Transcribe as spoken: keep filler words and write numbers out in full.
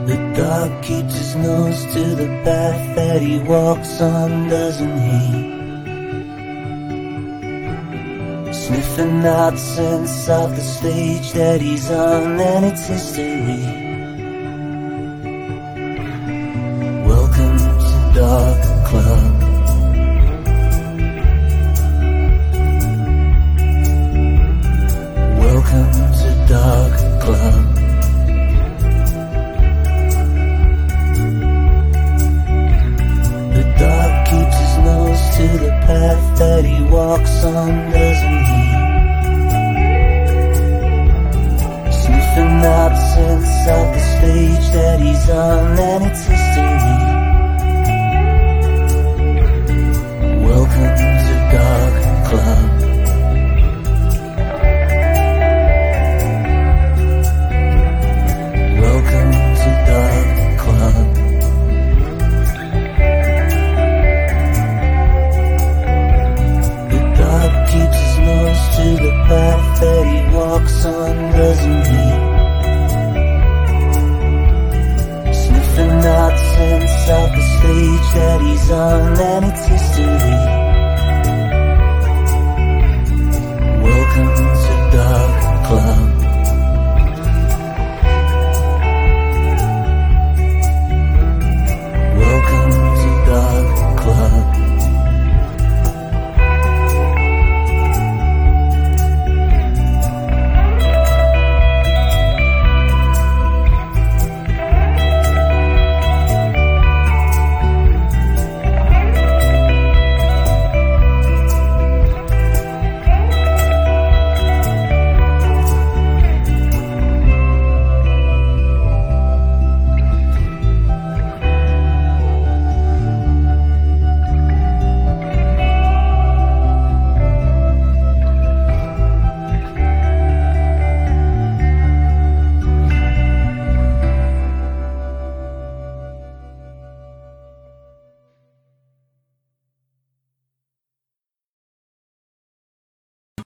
The dog keeps his nose to the path that he walks on, doesn't he? Sniffing out sense of the stage that he's on, and it's history. Welcome to Dog Club. Welcome to Dog Club. The dog keeps his nose to the path that he walks on, doesn't he? Sniffing out sense of the stage that he's on, and it's history. Welcome to Dog Club. Welcome to Dog Club. The dog keeps his nose to the path that he walks on, doesn't he? Sniffing out sense of the stage that he's on, and it's history.